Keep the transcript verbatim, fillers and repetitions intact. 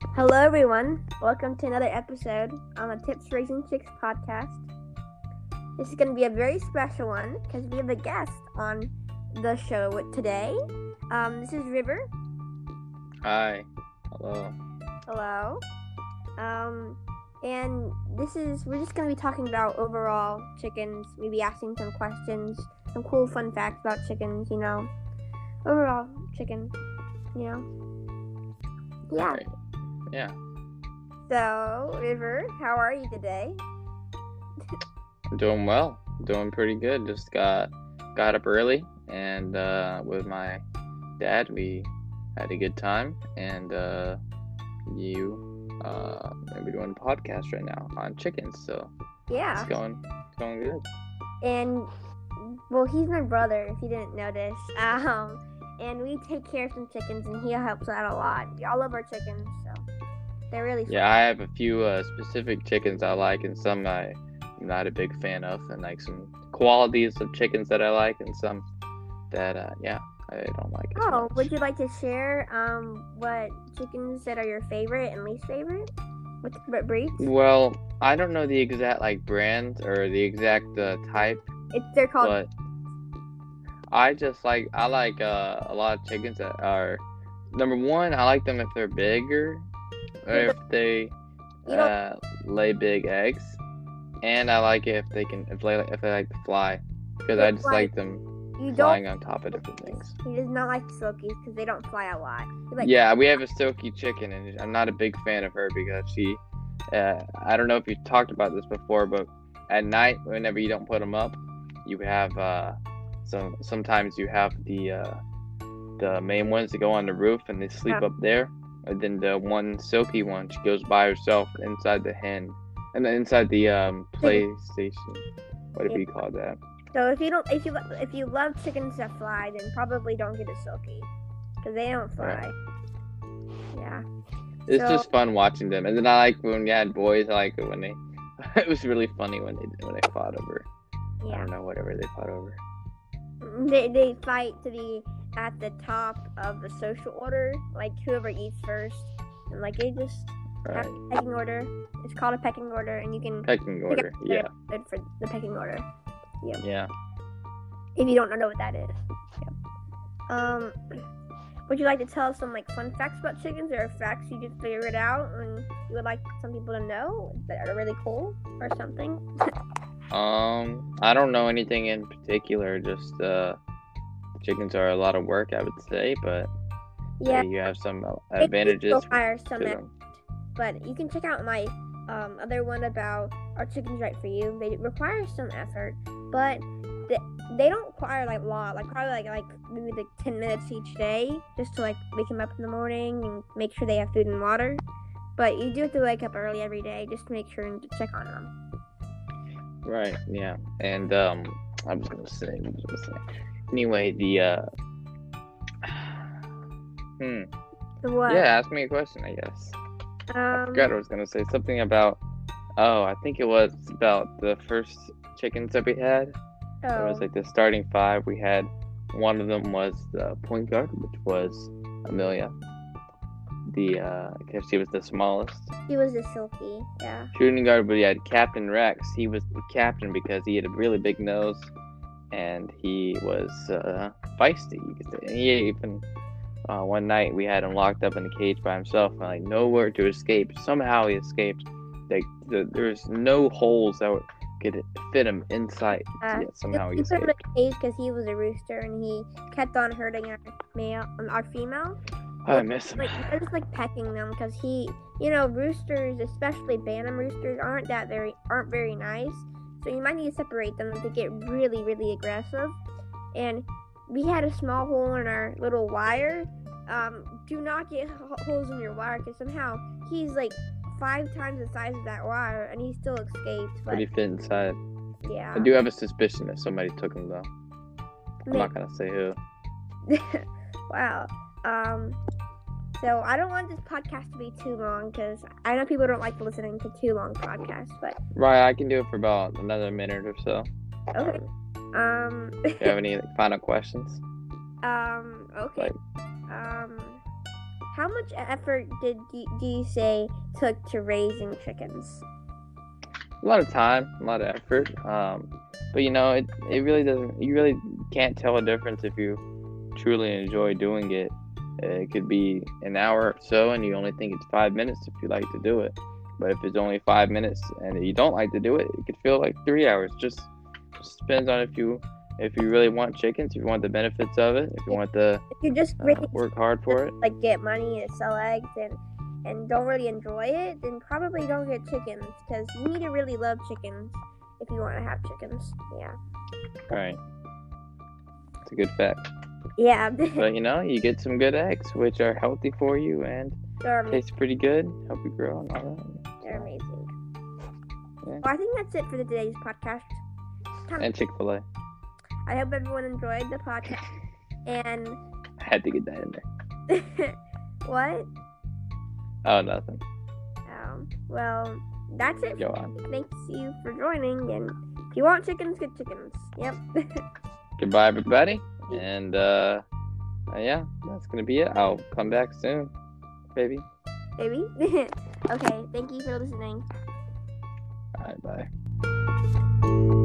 Hello, everyone. Welcome to another episode on the Tips Raising Chicks podcast. This is going to be a very special one because we have a guest on the show today. Um, this is River. Hi. Hello. Hello. Um, and this is, we're just going to be talking about overall chickens, maybe asking some questions, some cool fun facts about chickens, you know. Overall chicken, you know. Yeah. Right. Yeah. So, River, how are you today? I'm doing well. Doing pretty good. Just got got up early and uh, with my dad we had a good time, and uh, you uh maybe doing a podcast right now on chickens, so Yeah. it's going it's going good. And well, he's my brother, if you didn't notice. Um, and we take care of some chickens, and he helps out a lot. We all love our chickens, so they're really fun. Yeah, I have a few uh, specific chickens I like, and some I'm not a big fan of, and like some qualities of chickens that I like, and some that uh, yeah I don't like as Oh, much. would you like to share um what chickens that are your favorite and least favorite? What, what breeds? Well, I don't know the exact like brand or the exact uh, type, It's they're called. but I just like I like uh, a lot of chickens that are number one. I like them if they're bigger, or Yeah, if they you don't- uh, lay big eggs, and I like it if they can if they if they like to fly, because They I just fly. like them You don't. flying on top of different things. He does not like silkies because they don't fly a lot. He like, Yeah, we have a silky chicken, and I'm not a big fan of her because she. Uh, I don't know if you talked about this before, but at night, whenever you don't put them up, you have uh, some. Sometimes you have the uh, the main ones that go on the roof and they sleep Yeah. up there, and then the one silky one, she goes by herself inside the hen, and then inside the um, PlayStation. What do we call that? So if you don't, if you if you love chickens that fly, then probably don't get a silky because they don't fly. Right. Yeah. It's So- just fun watching them, and then I like when we had boys. I like it when they. It was really funny when they when they fought over. I Yeah. don't know whatever they fought over. They they fight to be at the top of the social order, like whoever eats first, and like they just Right. have a pecking order. It's called a pecking order, and you can Pecking pick order. up Yeah. good for the pecking order Yeah. if you don't know what that is. Yeah. Um. Would you like to tell us some like fun facts about chickens, or facts you just figured out and you would like some people to know that are really cool or something? Um, I don't know anything in particular. Just uh, chickens are a lot of work, I would say, but Yeah. you have some uh, They do advantages still hire to some, them. but you can check out my um, other one about Our Chickens Right For You. They require some effort, but they, they don't require like a lot, like probably like like maybe like ten minutes each day, just to like wake them up in the morning and make sure they have food and water. But you do have to wake up early every day just to make sure and to check on them. Right. Yeah. And um, I was gonna say, what was I gonna say? Anyway, the uh, hmm. So what? Yeah, ask me a question, I guess. I Um, forgot what I was gonna say. Something about. Oh, I think it was about the first chickens that we had. It was oh, like the starting five. We had one of them was the point guard, which was Amelia. The uh, I guess she was the smallest. he was a silky, yeah. Shooting guard, we had Captain Rex. He was the captain because he had a really big nose, and he was uh, feisty, you could say. And he even uh, one night we had him locked up in a cage by himself, and like nowhere to escape. Somehow he escaped. Like the, there's no holes that would, could fit him inside. Uh, Yet somehow he we put him in escaped. a cage because he was a rooster and he kept on hurting our male, um, our female. I miss him. Like they're just like pecking them because he, you know, roosters, especially Bantam roosters, aren't that very aren't very nice. So you might need to separate them if they get really really aggressive. And we had a small hole in our little wire. Um, do not get h- holes in your wire because somehow he's like five times the size of that wire and he still escaped. But But he fit inside. yeah, I do have a suspicion that somebody took him though. I'm May- not gonna say who. wow. Um, so I don't want this podcast to be too long because I know people don't like listening to too long podcasts. But Right, I can do it for about another minute or so. okay. Um. Do you have any like, final questions? um. Okay. Like, Um. how much effort did you, do you say took to raising chickens? A lot of time, a lot of effort. Um, but you know, it it really doesn't. You really can't tell a difference if you truly enjoy doing it. It could be an hour or so, and you only think it's five minutes if you like to do it. But if it's only five minutes and you don't like to do it, it could feel like three hours. Just, just depends on if you if you really want chickens, if you want the benefits of it, if you want to If you just uh, really work hard for it. like get money and sell eggs and and don't really enjoy it, then probably don't get chickens, because you need to really love chickens if you want to have chickens. Yeah. Right. It's a good fact. Yeah. But you know, you get some good eggs, which are healthy for you and They're amazing. taste pretty good, help you grow and all that. They're amazing. Yeah. Well, I think that's it for today's podcast. Time- And Chick-fil-A. I hope everyone enjoyed the podcast. And I had to get that in there. what? Oh, nothing. Um, well, that's it. Go on. Thanks you for joining. And if you want chickens, get chickens. Yep. Goodbye, everybody. And, uh, uh, yeah, that's going to be it. I'll come back soon, baby. Maybe. Okay. Thank you for listening. All right, bye.